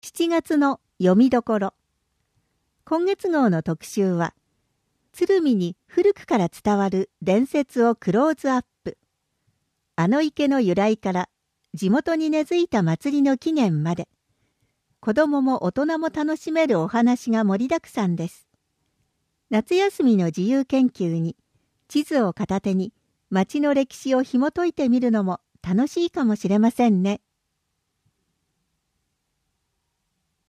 7月の読みどころ。今月号の特集は、鶴見に古くから伝わる伝説をクローズアップ。あの池の由来から地元に根付いた祭りの起源まで、子どもも大人も楽しめるお話が盛りだくさんです。夏休みの自由研究に、地図を片手に町の歴史を紐解いてみるのも楽しいかもしれませんね。